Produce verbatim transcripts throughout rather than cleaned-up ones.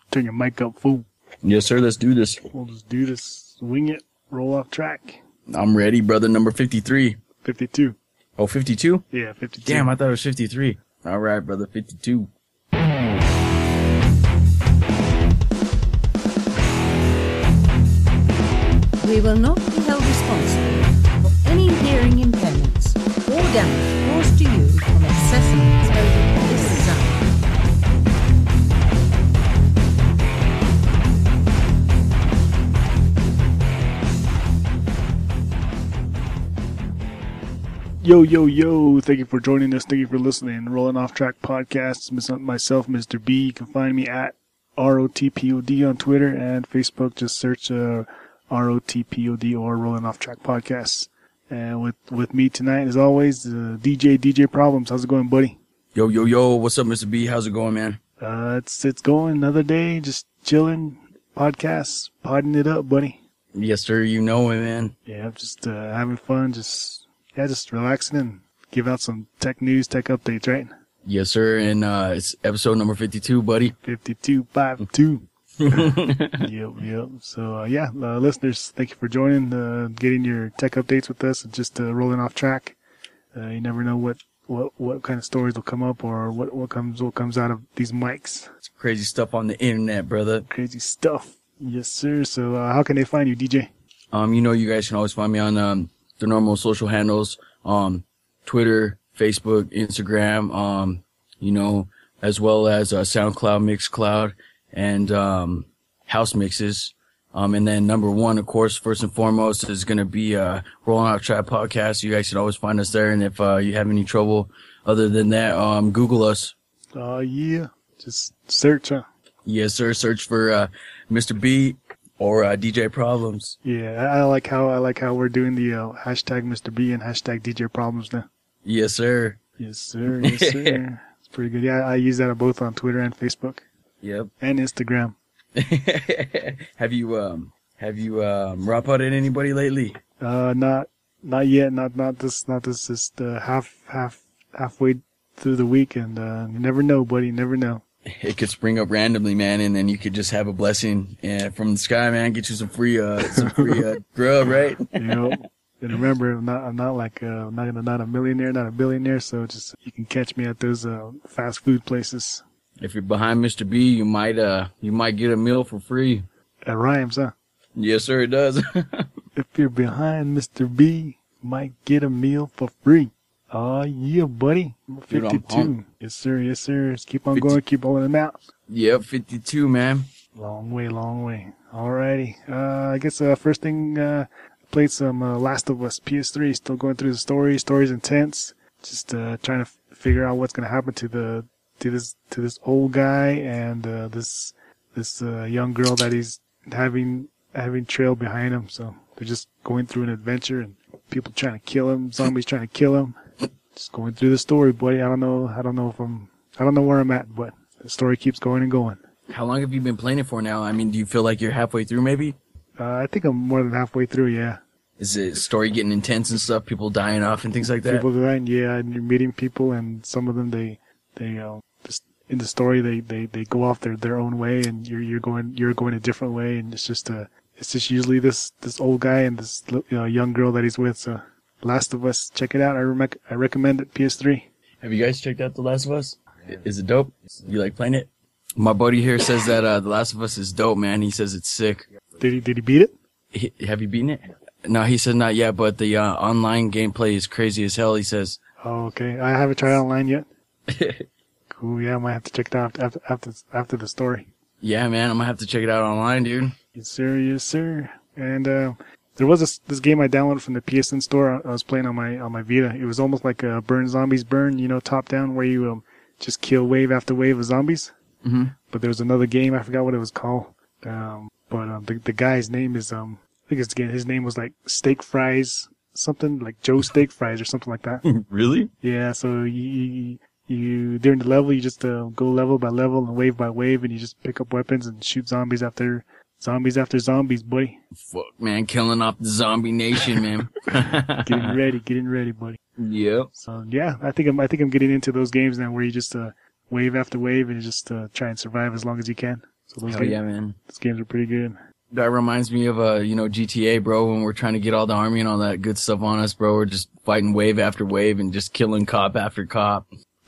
Turn your mic up, fool. Yes, sir. Let's do this. We'll just do this. Wing it. Roll off track. I'm ready, brother. Number fifty-three. fifty-two. Oh, fifty-two? Yeah, fifty-two. Damn, I thought it was fifty-three. All right, brother. fifty-two. We will not be held responsible for any hearing impairments or damage caused to you from excessive exposure to this sound. Yo, yo, yo. Thank you for joining us. Thank you for listening. Rolling Off Track Podcast. Myself, Mister B. You can find me at R O T P O D on Twitter and Facebook. Just search uh, R O T P O D or Rolling Off Track Podcast. And with, with me tonight, as always, uh, D J, D J Problems. How's it going, buddy? Yo, yo, yo. What's up, Mister B? How's it going, man? Uh, it's, it's going another day. Just chilling. Podcasts. Podding it up, buddy. Yes, sir. You know it, man. Yeah, just uh, having fun. Just, yeah, just relaxing and give out some tech news, tech updates, right? Yes, sir. And uh, it's episode number fifty-two, buddy. fifty-two, five, two. Yep, yep. So, uh, yeah, uh, listeners, thank you for joining, uh, getting your tech updates with us and just uh, rolling off track. Uh, you never know what, what, what kind of stories will come up or what, what comes what comes out of these mics. It's crazy stuff on the internet, brother. Crazy stuff. Yes, sir. So, uh, how can they find you, D J? Um, you know, you guys can always find me on um the normal social handles, um, Twitter, Facebook, Instagram, um, you know, as well as uh, SoundCloud, Mixcloud, and um, house mixes. Um, and then number one, of course, first and foremost, is going to be uh, Rolling Out Trap Podcast. You guys can always find us there. And if uh, you have any trouble other than that, um, Google us. Oh, uh, yeah. Just search, huh? Yes, sir. Search for uh, Mister B or uh, D J Problems. Yeah, I like how I like how we're doing the uh, hashtag Mister B and hashtag D J Problems now. Yes, sir. Yes, sir. Yes, sir. It's pretty good. Yeah, I use that both on Twitter and Facebook. Yep. And Instagram. have you um have you um rap out at anybody lately? Uh, not not yet. Not not this. Not this. Just uh, half half halfway through the week, and uh, you never know, buddy. You never know. It could spring up randomly, man, and then you could just have a blessing yeah, from the sky, man. Get you some free uh some free uh, grub, right? You know. And remember, I'm not I'm not like uh, I'm not not a millionaire, not a billionaire. So just you can catch me at those uh, fast food places. If you're behind Mister B, you might uh you might get a meal for free. It rhymes, huh? Yes, sir, it does. If you're behind Mister B, you might get a meal for free. Oh, yeah, buddy. fifty-two. Yes, sir. Yes, sir. Just keep on fifty going. Keep rolling them out. Yep, fifty-two, man. Long way, long way. Alrighty. Uh, I guess uh, first thing, uh, played some uh, Last of Us P S three. Still going through the story. Story's intense. Just uh, trying to f- figure out what's going to happen to the to this to this old guy and uh, this this uh, young girl that he's having having trailed behind him. So they're just going through an adventure and people trying to kill him. Zombies trying to kill him. Just going through the story, buddy. I don't know. I don't know if I'm. I don't know where I'm at, but the story keeps going and going. How long have you been playing it for now? I mean, do you feel like you're halfway through, maybe? Uh, I think I'm more than halfway through. Yeah. Is the story getting intense and stuff? People dying off and things like that. People dying, yeah. And you're meeting people, and some of them they they uh, just in the story they, they, they go off their, their own way, and you're you're going you're going a different way, and it's just uh it's just usually this this old guy and this you know, young girl that he's with. So. Last of Us, check it out. I, rec- I recommend it. P S three. Have you guys checked out The Last of Us? Is it dope? You like playing it? My buddy here says that uh, The Last of Us is dope, man. He says it's sick. Did he Did he beat it? He, have you beaten it? No, he said not yet, but the uh, online gameplay is crazy as hell, he says. Oh, okay. I haven't tried it online yet. Cool, yeah, I might have to check it out after, after, after the story. Yeah, man, I'm gonna have to check it out online, dude. Yes, sir, yes, sir. And, uh, there was this, this game I downloaded from the P S N store. I was playing on my on my Vita. It was almost like a Burn Zombies Burn, you know, top down, where you um, just kill wave after wave of zombies. Mm-hmm. But there was another game, I forgot what it was called. Um, but um, the the guy's name is um, I think it's again his name was like Steak Fries, something like Joe Steak Fries or something like that. Really? Yeah. So you you during the level you just uh, go level by level and wave by wave, and you just pick up weapons and shoot zombies after. Zombies after zombies, buddy. Fuck, man. Killing off the zombie nation, man. Getting ready, getting ready, buddy. Yep. So, yeah, I think I'm, I think I'm getting into those games now where you just, uh, wave after wave and you just, uh, try and survive as long as you can. So those, Hell games, yeah, man. those games are pretty good. That reminds me of, uh, you know, G T A, bro, when we're trying to get all the army and all that good stuff on us, bro. We're just fighting wave after wave and just killing cop after cop.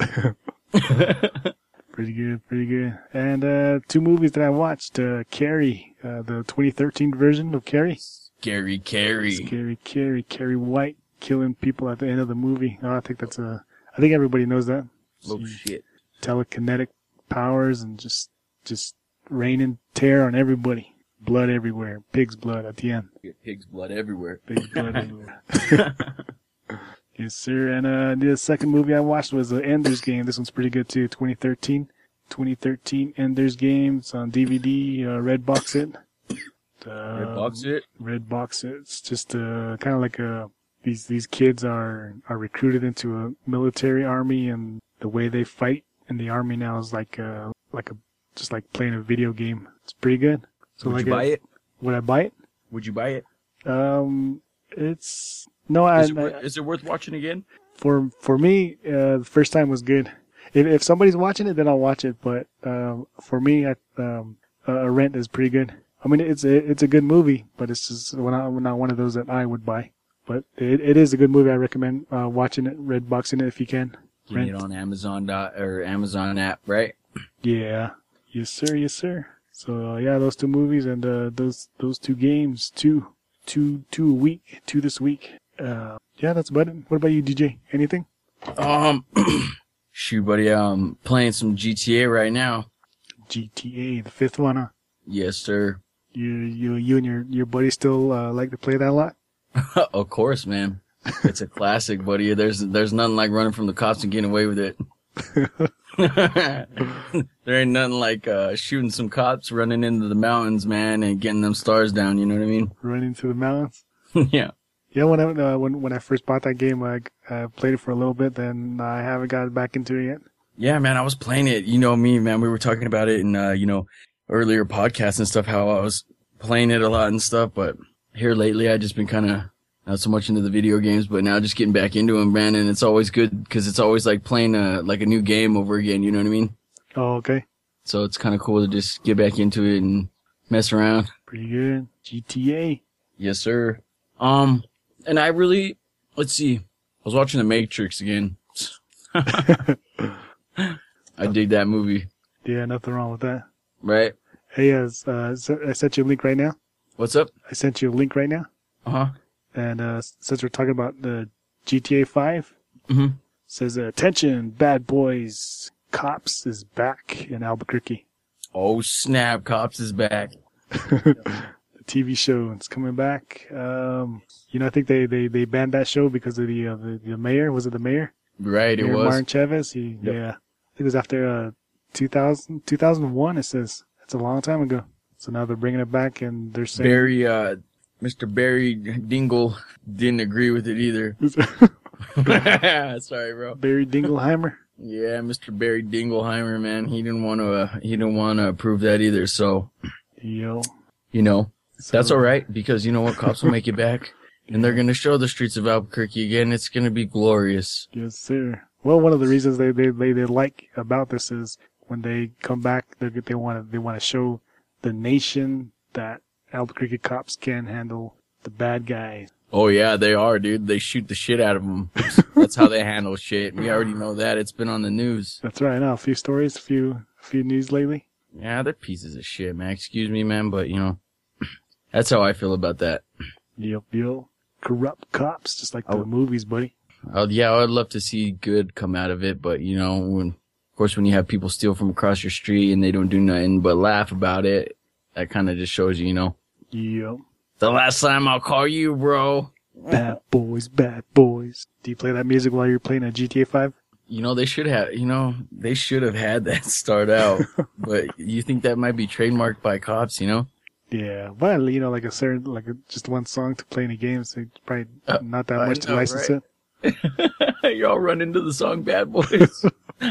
Pretty good, pretty good. And uh, two movies that I watched. Uh, Carrie, uh, the twenty thirteen version of Carrie. Scary Carrie. Scary Carrie, Carrie White killing people at the end of the movie. Oh, I think that's a. I think everybody knows that. Oh, She- shit. Telekinetic powers and just just raining terror on everybody. Blood everywhere. Pig's blood at the end. Get pig's blood everywhere. Pig's blood everywhere. Yes, sir. And uh, the second movie I watched was the Ender's Game. This one's pretty good too. twenty thirteen. twenty thirteen Ender's Game. It's on D V D. Uh, red box it. Uh, Red box it? Red box it. It's just uh, kind of like a these these kids are are recruited into a military army, and the way they fight in the army now is like uh like a just like playing a video game. It's pretty good. So Would like you buy a- it? Would I buy it? Would you buy it? Um, it's no. I, Is it, I wor- is it worth watching again? for for me, uh, the first time was good. If if somebody's watching it, then I'll watch it. But um, for me, I, um, uh, Rent is pretty good. I mean, it's a, it's a good movie, but it's just not, not one of those that I would buy. But it, it is a good movie. I recommend uh, watching it, red boxing it if you can. Getting it on Amazon dot or Amazon app, right? Yeah. Yes, sir. Yes, sir. So uh, yeah, those two movies and uh, those those two games, two, two, two a week, two this week. Uh, yeah, that's about it. What about you, D J? Anything? Um, shoot, buddy. Um, playing some G T A right now. G T A, the fifth one, huh? Yes, sir. You you you and your your buddy still uh, like to play that a lot? Of course, man. It's a classic, buddy. There's there's nothing like running from the cops and getting away with it. There ain't nothing like uh, shooting some cops, running into the mountains, man, and getting them stars down. You know what I mean? Running through the mountains. Yeah. Yeah, when I uh, when when I first bought that game, I uh, played it for a little bit. Then I haven't got back into it yet. Yeah, man. I was playing it. You know me, man. We were talking about it in uh, you know earlier podcasts and stuff. How I was playing it a lot and stuff. But here lately, I just been kind of not so much into the video games, but now just getting back into them, man. And it's always good because it's always like playing a like a new game over again. You know what I mean? Oh, okay. So it's kind of cool to just get back into it and mess around. Pretty good. G T A. Yes, sir. Um, and I really, let's see, I was watching The Matrix again. I dig that movie, Yeah, nothing wrong with that. right? Hey, uh, uh, I sent you a link right now. What's up? I sent you a link right now. Uh-huh. And uh, since we're talking about the G T A five, Mm-hmm. says, uh, attention, bad boys, cops is back in Albuquerque. Oh, snap, Cops is back. The T V show, it's coming back. Um, you know, I think they, they, they banned that show because of the, uh, the, the mayor. Was it the mayor? Right, it Mayor was. Martin Chavez. He, Yep. yeah. I think it was after, uh, two thousand, two thousand one, it says. That's a long time ago. So now they're bringing it back and they're saying. Barry, uh, Mister Barry Dingle didn't agree with it either. Sorry, bro. Barry Dingleheimer. Yeah, Mister Barry Dingleheimer, man, he didn't want to, uh, he didn't want to approve that either. So, Yo. you know, So- that's all right because you know what, cops will make it back, and they're gonna show the streets of Albuquerque again. It's gonna be glorious. Yes, sir. Well, one of the reasons they, they, they, they like about this is when they come back, they they want to they want to show the nation that Albuquerque cops can handle the bad guys. Oh yeah, they are, dude. They shoot the shit out of them. That's how they handle shit. We already know that. It's been on the news. That's right. Now a few stories, a few a few news lately. Yeah, they're pieces of shit, man. Excuse me, man, but you know, that's how I feel about that. Yep, yep. Corrupt cops, just like the Oh. movies, buddy. Uh, yeah, I'd love to see good come out of it, but you know, when, of course, when you have people steal from across your street and they don't do nothing but laugh about it, that kind of just shows you, you know, Yep. the last time I'll call you, bro. Bad boys, bad boys. Do you play that music while you're playing a G T A five? You know, they should have, you know, they should have had that start out, but you think that might be trademarked by cops, you know? Yeah, but you know, like a certain, like a, just one song to play in a game, so it's probably Uh, not that I much to know, license right? it. Y'all run into the song Bad Boys.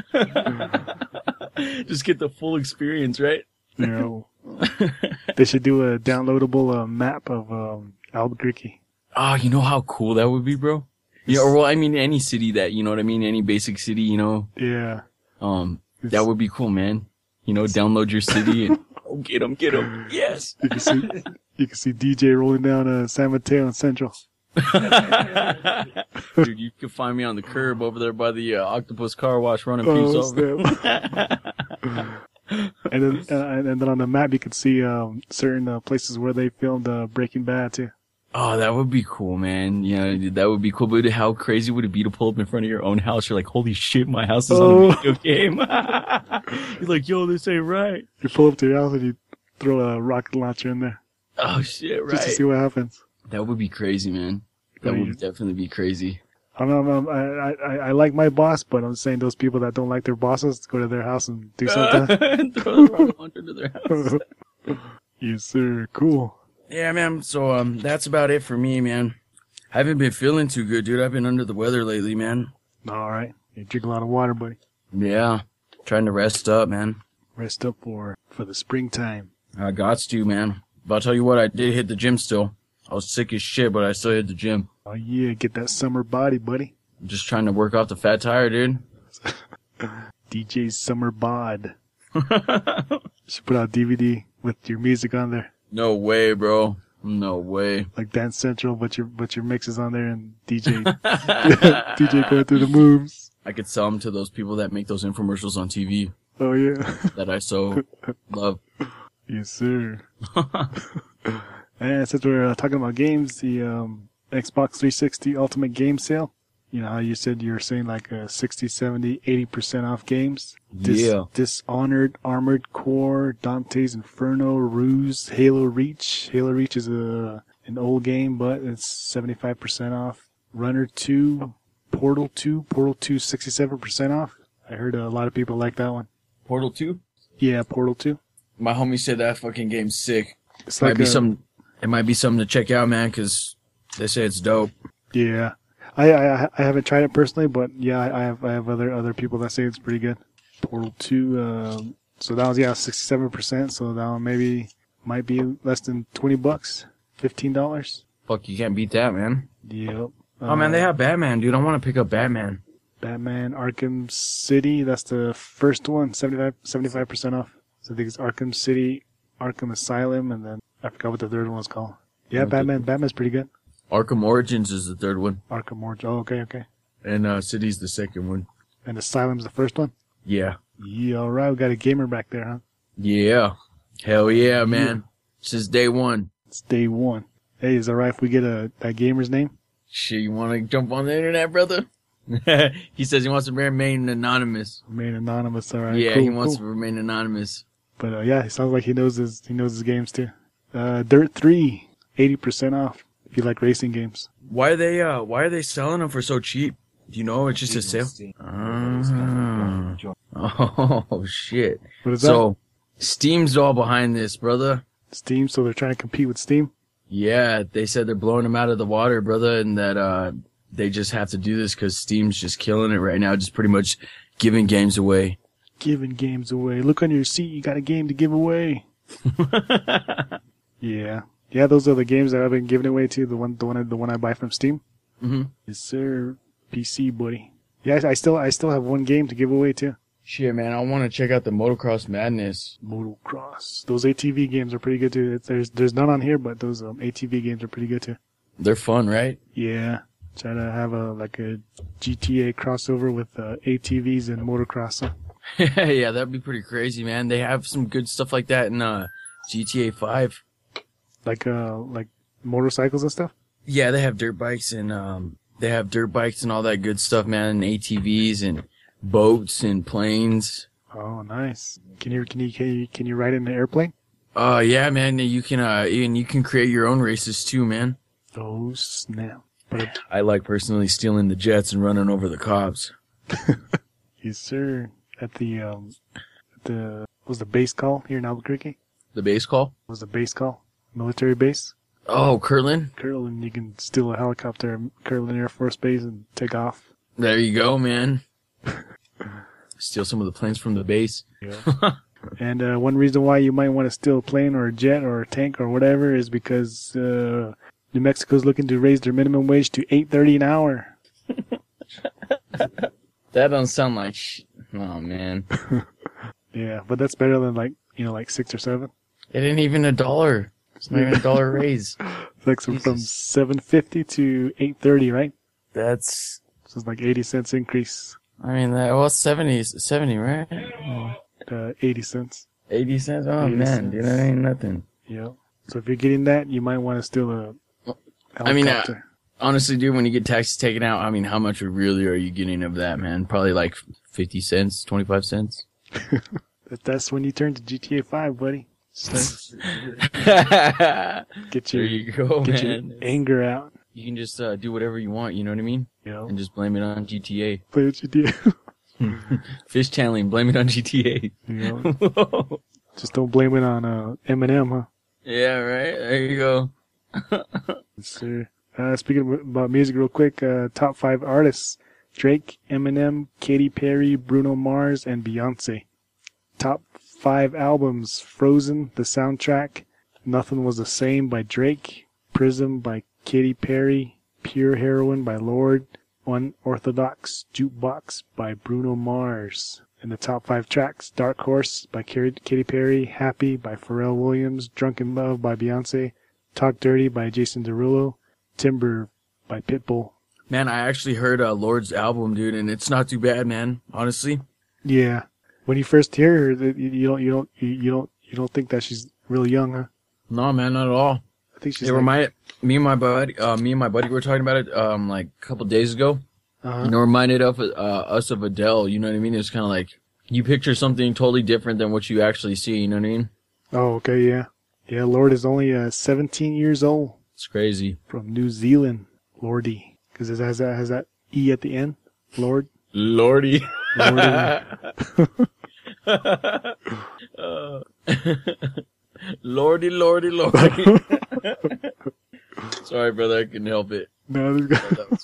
Just get the full experience, right? You know, they should do a downloadable uh, map of um, Albuquerque. Oh, you know how cool that would be, bro? Yeah, or well, I mean, any city that, you know what I mean? Any basic city, you know? Yeah, Um, that would be cool, man. You know, download your city and, oh get him, get him. Yes. You can see, you can see D J rolling down uh, San Mateo and Central. Dude, you can find me on the curb over there by the uh, Octopus Car Wash running Oh, peace over. and then, uh, and then on the map, you can see um, certain uh, places where they filmed uh, Breaking Bad too. Oh, that would be cool, man. Yeah, that would be cool. But how crazy would it be to pull up in front of your own house? You're like, holy shit, my house is Oh. on a video game. You're like, yo, this ain't right. You pull up to your house and you throw a rocket launcher in there Oh, shit, just to right. see what happens. That would be crazy, man. That Oh, you- would definitely be crazy. I don't know. I, I I like my boss, but I'm saying those people that don't like their bosses go to their house and do something. Throw the rocket launcher to their house. Yes, sir. Cool. Yeah, man. So, um, that's about it for me, man. I haven't been feeling too good, dude. I've been under the weather lately, man. All right. You drink a lot of water, buddy. Yeah. Trying to rest up, man. Rest up for for the springtime. I got to, man. But I'll tell you what, I did hit the gym still. I was sick as shit, but I still hit the gym. Oh yeah, get that summer body, buddy. I'm just trying to work off the fat tire, dude. D J's summer bod. Should put out a D V D with your music on there, No way, bro. No way. like Dance Central, but your but your mix is on there and D J D J going through the moves. I could sell them to those people that make those infomercials on T V Oh yeah. that I so love. Yes, sir. And since we're uh, talking about games, the um, Xbox three sixty Ultimate Game Sale, you know how you said you were saying like uh, sixty, seventy, eighty percent off games? Dis- Yeah. Dishonored, Armored Core, Dante's Inferno, Ruse, Halo Reach. Halo Reach is a an old game, but it's seventy-five percent off. Runner two, Portal two, Portal two sixty-seven percent off. I heard a lot of people like that one. Portal two? Yeah, Portal two. My homie said that fucking game's sick. It's Might like be a- some. It might be something to check out, man, because they say it's dope. Yeah, I, I I haven't tried it personally, but yeah, I, I have I have other other people that say it's pretty good. Portal two, um, so that was yeah sixty seven percent. So that one maybe might be less than twenty bucks, fifteen dollars. Fuck, you can't beat that, man. Yep. Oh man, they Uh, have Batman, dude. I want to pick up Batman. Batman Arkham City. That's the first one, seventy-five percent off. So I think it's Arkham City, Arkham Asylum, and then I forgot what the third one was called. Yeah, Okay. Batman. Batman's pretty good. Arkham Origins is the third one, Arkham Origins. Oh, okay, okay. and uh, City's the second one. And Asylum's the first one. Yeah, Yeah, all right. We got a gamer back there, huh? yeah, hell yeah, man. Since day one. It's day one. Hey, is it alright if we get a that gamer's name? Shit, you want to jump on the internet, brother? He says he wants to remain anonymous. Remain anonymous. All right. yeah, cool, he wants cool. to remain anonymous. But uh, yeah, it sounds like he knows his he knows his games too. Uh, Dirt three, eighty percent off if you like racing games. Why are they? Uh, why are they selling them for so cheap? Do you know? It's just a sale. Ah. Oh shit! What is that? So, Steam's all behind this, brother. Steam. So they're trying to compete with Steam. Yeah, they said they're blowing them out of the water, brother, and that uh they just have to do this because Steam's just killing it right now, just pretty much giving games away. Giving games away. Look on your seat. You got a game to give away. Yeah. Yeah, those are the games that I've been giving away to. The one, the one, the one I buy from Steam. Mm-hmm. Yes, sir. P C, buddy. Yeah, I I still, I still have one game to give away too. Shit, man, I want to check out the Motocross Madness. Motocross. Those A T V games are pretty good too. It's, there's, there's none on here, but those um, A T V games are pretty good too. They're fun, right? Yeah. Try to have a like a G T A crossover with uh, A T Vs and motocross. Huh? Yeah, that'd be pretty crazy, man. They have some good stuff like that in uh, G T A five. Like uh, like motorcycles and stuff. Yeah, they have dirt bikes and um, they have dirt bikes and all that good stuff, man. And A T Vs and boats and planes. Oh, nice. Can you can you can you, can you ride in an airplane? Uh, yeah, man. You can uh, and you can create your own races too, man. Oh snap! But I like personally stealing the jets and running over the cops. yes, sir. At the um, at the what was the base call here in Albuquerque? The base call? What was the base call? Military base. Oh, Kirtland? Kirtland, you can steal a helicopter at Kirtland Air Force Base and take off. There you go, man. Steal some of the planes from the base. Yeah. And uh, one reason why you might want to steal a plane or a jet or a tank or whatever is because uh, New Mexico's looking to raise their minimum wage to eight thirty an hour. That don't sound like sh- Oh, man. Yeah, but that's better than like you know like six or seven. It ain't even a dollar. It's not even a dollar raise. It's like some, from seven fifty to eight thirty, right? That's. So it's like eighty cents increase. I mean, that was seventy, seventy, right? Uh, eighty cents. eighty cents? Oh, eighty man, cents. dude, that ain't nothing. Yeah. So if you're getting that, you might want to steal a I mean, uh, helicopter. honestly, dude, when you get taxes taken out, I mean, how much really are you getting of that, man? Probably like fifty cents, twenty-five cents. That- That's when you turn to G T A five, buddy. Start- get There your, you go, get man. your anger out. You can just uh, do whatever you want, you know what I mean? You know, And just blame it on G T A. play what you do. Fish channeling, blame it on G T You know, A. just don't blame it on uh, Eminem, huh? Yeah, right? There you go. Yes, sir. Uh, speaking of- about music real quick, uh, top five artists. Drake, Eminem, Katy Perry, Bruno Mars, and Beyonce. Top five albums. Frozen, the soundtrack. Nothing Was the Same by Drake. Prism by Katy Perry. Pure Heroin by Lorde. Unorthodox Jukebox by Bruno Mars. In the top five tracks, Dark Horse by Katy Perry, Happy by Pharrell Williams, Drunken Love by Beyonce, Talk Dirty by Jason Derulo, Timber by Pitbull. Man, I actually heard uh, Lord's album, dude, and it's not too bad, man. Honestly. Yeah, when you first hear her, that you you don't you don't you you don't you don't think that she's really young, huh? No, man, not at all. I think she's It like, reminded me and my buddy, uh, me and my buddy were talking about it, um, like a couple days ago. uh-huh. You know, reminded of uh, us of Adele. You know what I mean? It's kind of like you picture something totally different than what you actually see. You know what I mean? Oh, okay, yeah, yeah. Lorde is only uh, seventeen years old, It's crazy. from New Zealand. Lordy, because it has that has that e at the end. Lord. Lordy. Lordy. uh, Lordy, lordy, lordy. Sorry, brother, I couldn't help it. No, that's good. That was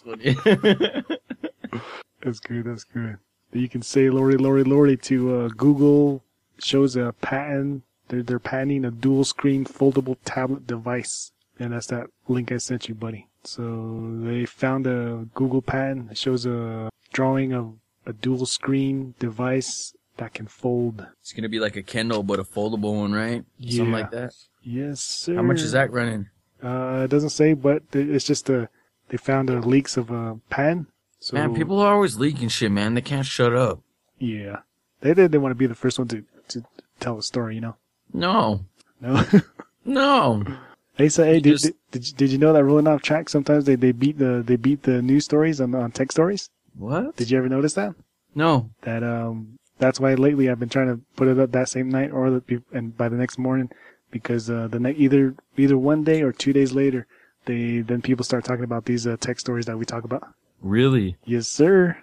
funny. That's good. That's good. You can say Lordy, Lordy, Lordy to uh, Google. Shows a patent. They're they're patenting a dual screen foldable tablet device, and that's that link I sent you, buddy. So they found a Google patent. It shows a drawing of a dual screen device that can fold. It's gonna be like a Kindle, but a foldable one, right? Something Yeah. like that. Yes, sir. How much is that running? Uh, it doesn't say, but it's just a. They found a leaks of a pen. So Man, people are always leaking shit, man. They can't shut up. yeah, they did. They want to be the first one to to tell a story, you know. No. No. No. Hey, so hey, did, Just- did, did, you, did you know that Rolling Off Track sometimes they, they beat the they beat the news stories on on tech stories? What? Did you ever notice that? No. That um that's why lately I've been trying to put it up that same night or the be- and by the next morning, because uh, the ne- either either one day or two days later, they then people start talking about these uh, tech stories that we talk about. Really? Yes, sir.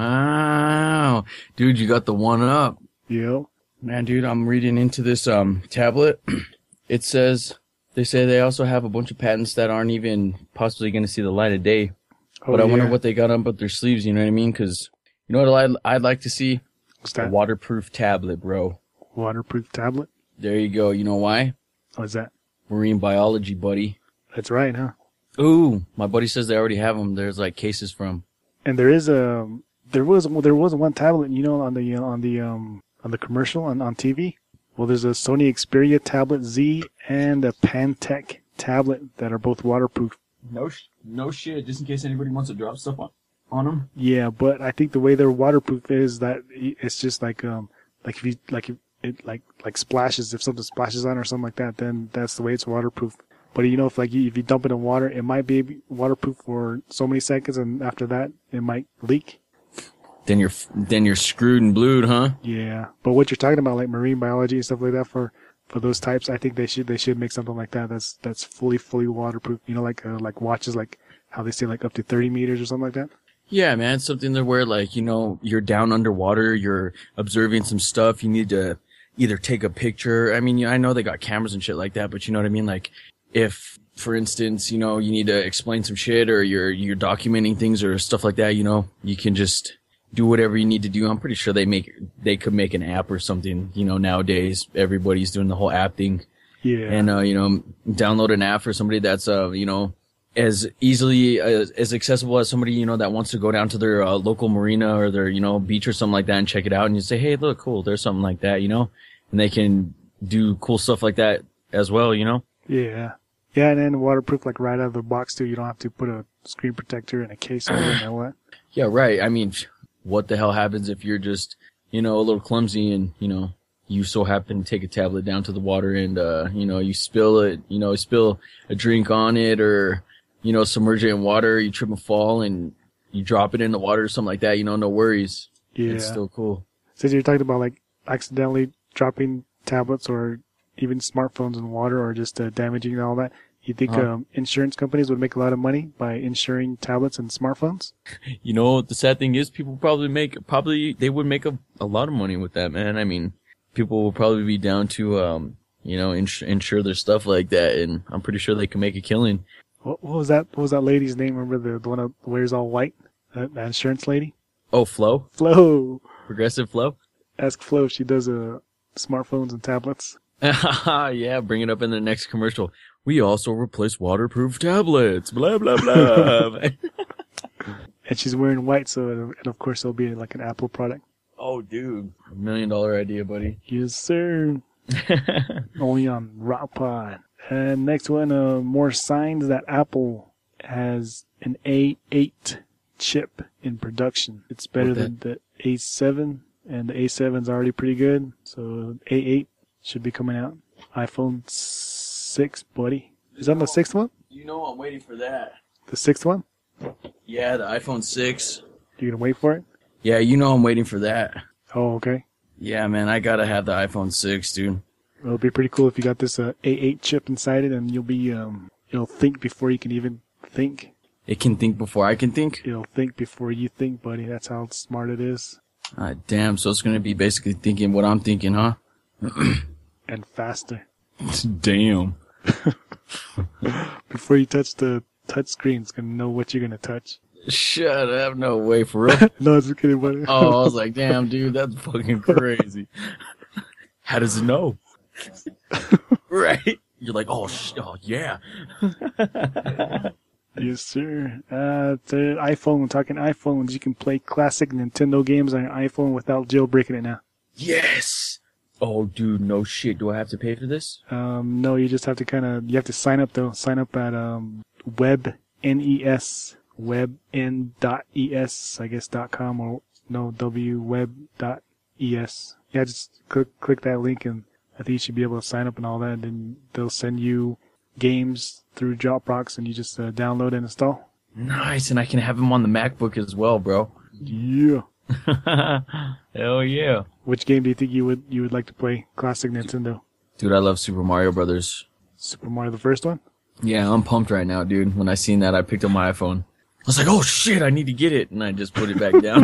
Wow. Dude, you got the one up. Yep. Man, dude, I'm reading into this um tablet. It says, they say they also have a bunch of patents that aren't even possibly going to see the light of day. Oh, But I wonder yeah. what they got up their sleeves, you know what I mean? Because, you know what I'd, I'd like to see? What's A that? waterproof tablet, bro. Waterproof tablet. There you go. You know why? What's that? Marine biology, buddy. That's right, huh? Ooh, my buddy says they already have them. There's like cases from. And there is a there was there was one tablet, you know, on the on the um on the commercial on, on T V. Well, there's a Sony Xperia Tablet Z and a Pantech tablet that are both waterproof. No, sh- no shit. Just in case anybody wants to drop stuff on, on them. Yeah, but I think the way they're waterproof is that it's just like um like if you like if it like like splashes, if something splashes on or something like that, then that's the way it's waterproof. But you know, if like you, if you dump it in water, it might be waterproof for so many seconds, and after that, it might leak. Then you're then you're screwed and blued, huh? Yeah, but what you're talking about, like marine biology and stuff like that, for for those types, I think they should they should make something like that that's that's fully fully waterproof. You know, like uh, like watches, like how they say like up to thirty meters or something like that. Yeah, man. Something to where like you know you're down underwater, you're observing some stuff. You need to either take a picture. I mean, I know they got cameras and shit like that, but you know what I mean. Like if, for instance, you know you need to explain some shit or you're you're documenting things or stuff like that, you know, you can just do whatever you need to do. I'm pretty sure they make, they could make an app or something, you know, nowadays everybody's doing the whole app thing. Yeah. And, uh, you know, download an app for somebody that's, uh, you know, as easily, as, as accessible as somebody, you know, that wants to go down to their, uh, local marina or their, you know, beach or something like that and check it out. And you say, hey, look, cool. There's something like that, you know, and they can do cool stuff like that as well, you know? Yeah. Yeah, and then waterproof, like right out of the box too. You don't have to put a screen protector in a case or anything like what. Yeah, right. I mean, what the hell happens if you're just, you know, a little clumsy and, you know, you so happen to take a tablet down to the water and, uh, you know, you spill it, you know, spill a drink on it or, you know, submerge it in water, you trip and fall and you drop it in the water or something like that, you know, no worries. Yeah. It's still cool. Since you're talking about like accidentally dropping tablets or even smartphones in water or just uh, damaging and all that, you think Uh-huh. um, insurance companies would make a lot of money by insuring tablets and smartphones? You know, the sad thing is people probably make, probably, they would make a, a lot of money with that, man. I mean, people will probably be down to, um, you know, ins- insure their stuff like that, and I'm pretty sure they can make a killing. What, what was that? What was that lady's name? Remember the, the one that wears all white? That, that insurance lady? Oh, Flo? Flo. Progressive Flo? Ask Flo if she does uh, smartphones and tablets. Yeah, bring it up in the next commercial. We also replace waterproof tablets. Blah, blah, blah. And she's wearing white, so and of course it'll be like an Apple product. Oh, dude. A million dollar idea, buddy. Yes, sir. Only on Rock Pod. And next one, uh, more signs that Apple has an A eight chip in production. It's better What than the A seven, and the A seven's already pretty good. So A eight should be coming out. iPhone six, buddy. Is that the sixth one? You know I'm waiting for that. The sixth one? Yeah, the iPhone six. You gonna wait for it? Yeah, you know I'm waiting for that. Oh, okay. Yeah, man, I gotta have the iPhone six, dude. It'll be pretty cool if you got this uh, A eight chip inside it, and you'll be um, you'll think before you can even think. It can think before I can think? It'll think before you think, buddy. That's how smart it is. Ah, damn, so it's gonna be basically thinking what I'm thinking, huh? And faster. Damn. Before you touch the touch screen, it's gonna know what you're gonna touch. Shut up, no way, for real? No, it's just kidding, buddy. Oh, I was like, damn, dude, that's fucking crazy. How does it know? Right? You're like, oh, sh- oh yeah. Yes, sir. Uh, the iPhone, talking iPhones, you can play classic Nintendo games on your iPhone without jailbreaking it now. Yes! Oh, dude, no shit. Do I have to pay for this? Um, no, you just have to kind of, you have to sign up though. Sign up at, um, web, N E S, webn dot E S, I guess dot com or no, www dot E S. Yeah, just click, click that link and I think you should be able to sign up and all that. And then they'll send you games through Dropbox and you just uh, download and install. Nice, and I can have them on the MacBook as well, bro. Yeah. Hell yeah. Which game do you think you would you would like to play? Classic Nintendo. Dude, I love Super Mario Brothers. Super Mario, the first one? Yeah, I'm pumped right now, dude. When I seen that, I picked up my iPhone. I was like, oh shit, I need to get it. And I just put it back down.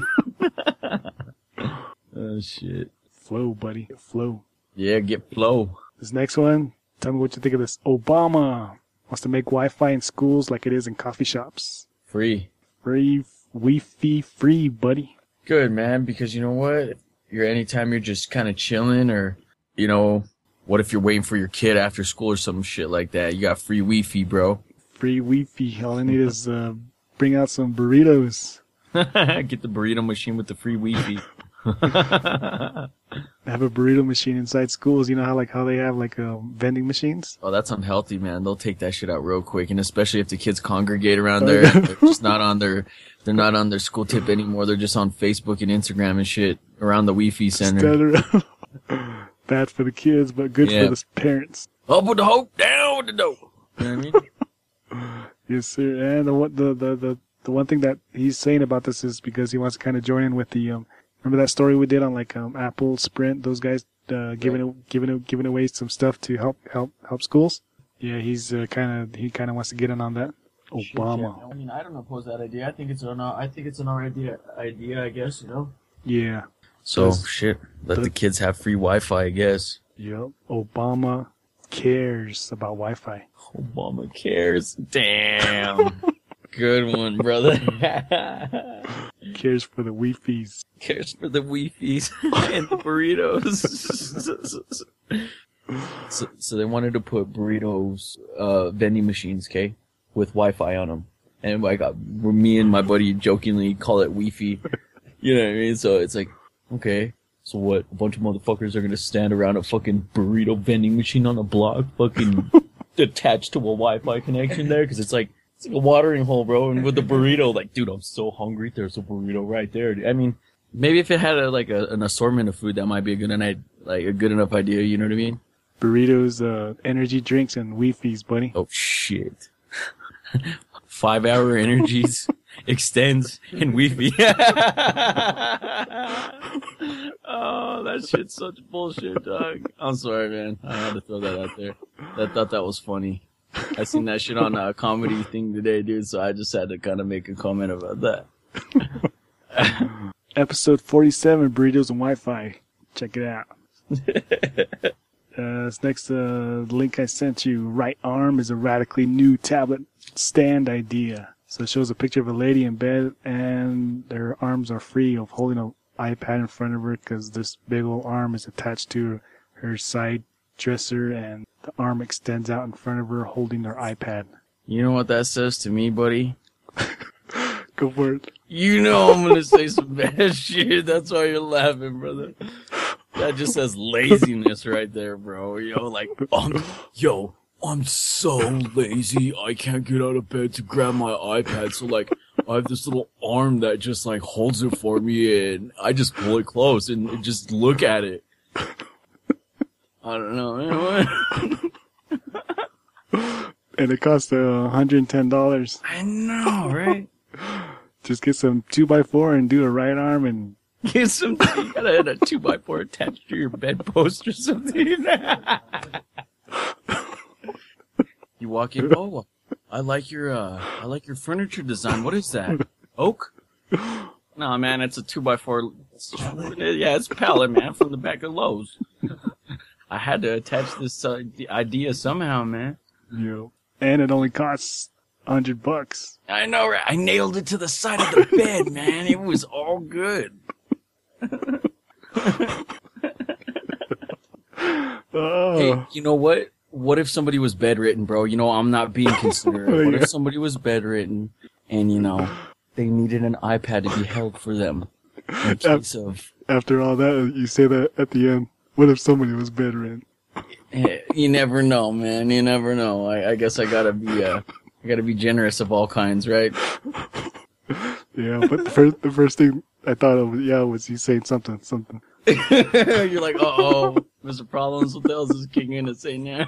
Oh shit. Flow, buddy. Flow. Yeah, get Flow. This next one, tell me what you think of this. Obama wants to make Wi-Fi in schools like it is in coffee shops. Free. Free, Wi-Fi free, buddy. Good, man, because you know what? You're anytime you're just kind of chilling or, you know, what if you're waiting for your kid after school or some shit like that? You got free Wi-Fi, bro. Free Wi-Fi. All I need is uh, bring out some burritos. Get the burrito machine with the free Wi-Fi. Have a burrito machine inside schools. You know how like how they have like uh, vending machines? Oh, that's unhealthy, man. They'll take that shit out real quick, and especially if the kids congregate around there, they're just not on their, they're not on their school tip anymore. They're just on Facebook and Instagram and shit around the Wi-Fi center. Stand around. Bad for the kids, but good Yeah. for the parents. Up with the hope, down with the dope. You know what I mean? Yes, sir. And the one the, the the the one thing that he's saying about this is because he wants to kind of join in with the um. Remember that story we did on like um Apple, Sprint, those guys uh, giving Right. giving giving away some stuff to help help help schools. Yeah, he's uh, kind of he kind of wants to get in on that. Obama. I mean, I don't oppose that idea. I think it's an I think it's an alright idea. Idea, I guess. You know. Yeah. So Does- shit. Let does- the kids have free Wi-Fi, I guess. Yep. Obama cares about Wi-Fi. Obama cares. Damn. Good one, brother. Cares for the Wi-Fi's. Cares for the Wi-Fi's and the burritos. so, so they wanted to put burritos, uh, vending machines, okay, with Wi-Fi on them. And I got, me and my buddy jokingly call it Wi-Fi. You know what I mean? So it's like, okay. So what? A bunch of motherfuckers are gonna stand around a fucking burrito vending machine on a block, fucking attached to a Wi-Fi connection there, because it's like it's like a watering hole, bro. And with the burrito, like, dude, I'm so hungry. There's a burrito right there. I mean, maybe if it had a, like a, an assortment of food, that might be a good enough, like a good enough idea. You know what I mean? Burritos, uh, energy drinks, and Wi-Fi's, buddy. Oh shit! Five hour energies extends and Wi-Fi. Oh, that shit's such bullshit, dog. I'm sorry, man. I had to throw that out there. I thought that was funny. I seen that shit on a comedy thing today, dude. So I just had to kind of make a comment about that. Episode forty-seven, Burritos and Wi-Fi. Check it out. Uh, this next uh, link I sent you, right arm is a radically new tablet stand idea. So it shows a picture of a lady in bed, and their arms are free of holding an iPad in front of her because this big old arm is attached to her side dresser, and the arm extends out in front of her holding her iPad. You know what that says to me, buddy? Go for it. You know I'm gonna say some bad shit. That's why you're laughing, brother. That just says laziness right there, bro. Yo, like, um, yo, I'm so lazy. I can't get out of bed to grab my iPad. So, like, I have this little arm that just, like, holds it for me, and I just pull it close and just look at it. I don't know, man. And it costs uh, one hundred ten dollars. I know, right? Just get some two by four and do a right arm and... Get some, you gotta have a two by four attached to your bedpost or something. You walk in, oh, I like your, uh, I like your furniture design. What is that? Oak? No, man, it's a two by four. Yeah, it's pallet, man, from the back of Lowe's. I had to attach this uh, the idea somehow, man. Yeah. And it only costs a hundred bucks. I know, right? I nailed it to the side of the bed, man. It was all good. Oh. Hey, you know what? What if somebody was bedridden, bro? You know, I'm not being considerate. Oh, What yeah. if somebody was bedridden and, you know, they needed an iPad to be held for them in case of... After all that, you say that at the end. What if somebody was bedridden? Eh, You never know, man. You never know. I, I guess I gotta be, uh, I gotta be generous of all kinds, right? Yeah, but the first, the first thing I thought of, yeah, was you saying something, something. You're like, uh-oh, Mister Problems, what the hell is this kicking in to say now?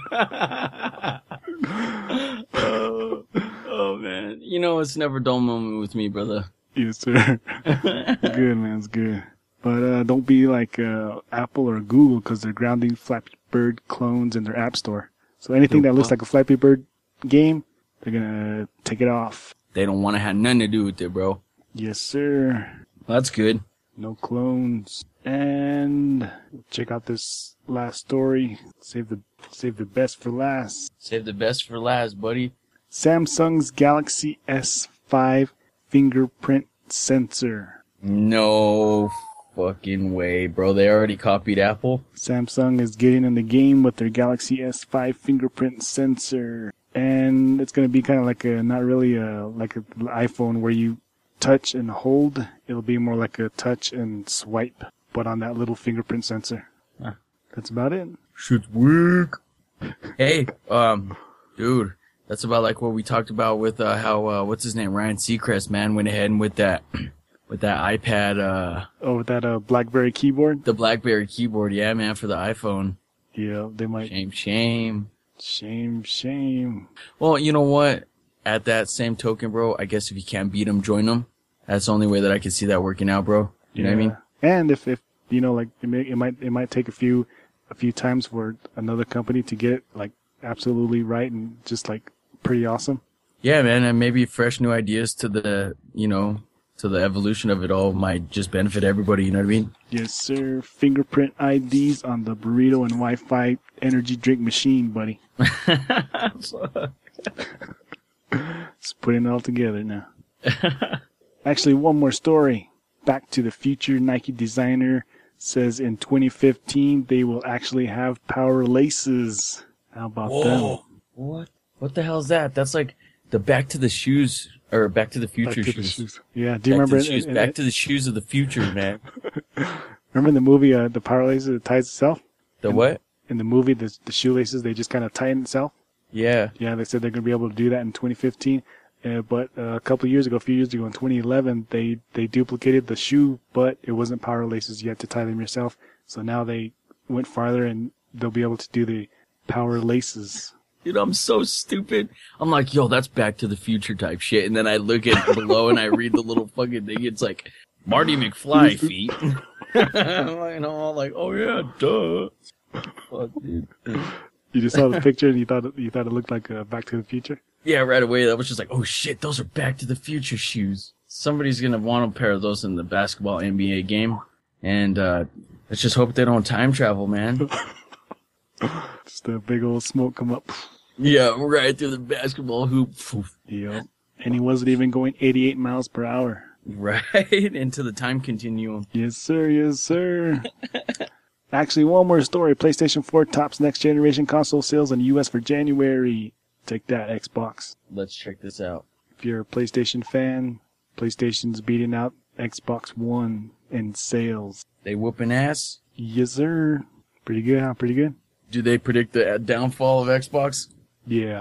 oh, oh, man. You know, it's never a dull moment with me, brother. Yes, sir. Good, man, it's good. But uh, don't be like uh, Apple or Google because they're grounding Flappy Bird clones in their app store. So anything that looks like a Flappy Bird game, they're gonna take it off. They don't want to have nothing to do with it, bro. Yes, sir. Well, that's good. No clones. And check out this last story. Save the save the best for last. Save the best for last, buddy. Samsung's Galaxy S five fingerprint sensor. No fucking way, bro. They already copied Apple. Samsung is getting in the game with their Galaxy S five fingerprint sensor. And it's going to be kind of like a, not really a, like an iPhone where you touch and hold. It'll be more like a touch and swipe, but on that little fingerprint sensor. Huh. That's about it. Shit's weak. Hey, um, dude, that's about like what we talked about with, uh, how, uh, what's his name? Ryan Seacrest, man, went ahead and with that, with that iPad, uh, Oh, with that uh, BlackBerry keyboard? the BlackBerry keyboard. Yeah, man, for the iPhone. Yeah, they might. Shame, shame. Shame, shame. Well, you know what? At that same token, bro, I guess if you can't beat them, join them. That's the only way that I can see that working out, bro. You know what I mean? And if, if you know, like it, may, it might it might take a few a few times for another company to get it like absolutely right and just like pretty awesome. Yeah, man, and maybe fresh new ideas to the, you know, to the evolution of it all might just benefit everybody. You know what I mean? Yes, sir. Fingerprint I Ds on the burrito and Wi-Fi energy drink machine, buddy. Just putting it all together now. Actually, one more story. Back to the Future Nike designer says in twenty fifteen they will actually have power laces. How about them? What? What the hell is that? That's like the Back to the Shoes, or Back to the Back Future to the shoes. shoes. Yeah, do you Back remember to the it? shoes, Back to the Shoes of the Future, man. Remember in the movie, uh, the power laces, it ties itself? The what? In the movie, the, the shoelaces, they just kind of tighten itself. Yeah. Yeah, they said they're going to be able to do that in twenty fifteen. Uh, but uh, a couple of years ago, a few years ago, in twenty eleven, they, they duplicated the shoe, but it wasn't power laces. You had to tie them yourself. So now they went farther, and they'll be able to do the power laces. Dude, I'm so stupid. I'm like, yo, that's Back to the Future type shit. And then I look at below and I read the little fucking thing. It's like, Marty McFly feet. I'm all like, oh yeah, duh. Fuck, dude. You just saw the picture and you thought it, you thought it looked like uh, Back to the Future? Yeah, right away. That was just like, oh shit, those are Back to the Future shoes. Somebody's gonna want a pair of those in the basketball N B A game. And, uh, let's just hope they don't time travel, man. Just a big old smoke come up. Yeah, right through the basketball hoop. Yep. And he wasn't even going eighty-eight miles per hour. Right into the time continuum. Yes, sir. Yes, sir. Actually, one more story. PlayStation four tops next generation console sales in the U S for January. Take that, Xbox. Let's check this out. If you're a PlayStation fan, PlayStation's beating out Xbox One in sales. They whooping ass? Yes, sir. Pretty good, huh? Pretty good? Do they predict the downfall of Xbox? Yeah.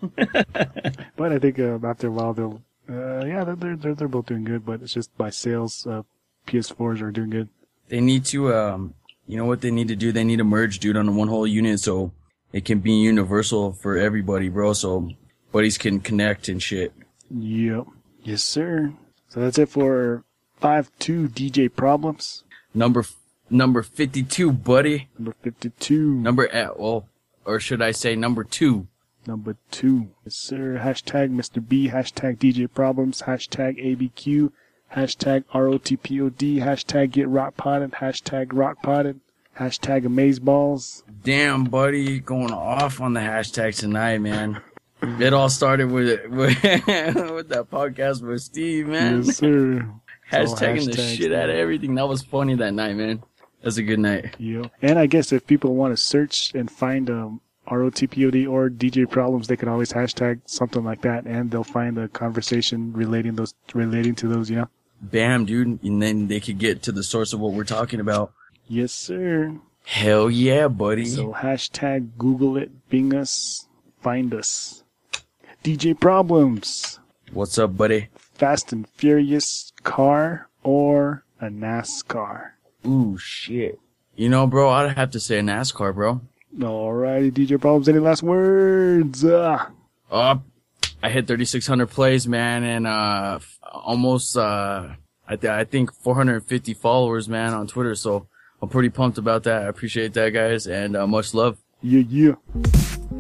But I think uh, after a while they'll, uh, yeah, they're, they're they're both doing good. But it's just by sales, uh, P S fours are doing good. They need to, um, you know what they need to do? They need to merge, dude, on one whole unit so it can be universal for everybody, bro. So buddies can connect and shit. Yep. Yes, sir. So that's it for five two D J Problems. Number number fifty-two, buddy. Number fifty-two. Number at well, or should I say number two? Number two. Yes, sir. Hashtag Mister B. Hashtag D J Problems. Hashtag A B Q. Hashtag R O T P O D. Hashtag Get Rock Potted. Hashtag Rock Potted. Hashtag Amazeballs. Damn, buddy, going off on the hashtags tonight, man. It all started with with, with that podcast with Steve, man. Yes, sir. Hashtagging the hashtags, shit out of man. everything. That was funny that night, man. That's a good night. Yep. And I guess if people want to search and find um, R O T P O D or D J Problems, they can always hashtag something like that, and they'll find a conversation relating those relating to those. You know. Bam, dude. And then they could get to the source of what we're talking about. Yes, sir. Hell yeah, buddy. So hashtag Google it, Bing us, find us. D J Problems. What's up, buddy? Fast and Furious car or a NASCAR? Ooh, shit. You know, bro, I'd have to say a NASCAR, bro. Alrighty, D J Problems. Any last words? Uh, Uh, I hit thirty-six hundred plays, man, and uh, f- almost, uh, I, th- I think four hundred fifty followers, man, on Twitter. So I'm pretty pumped about that. I appreciate that, guys, and uh, much love. yeah, yeah.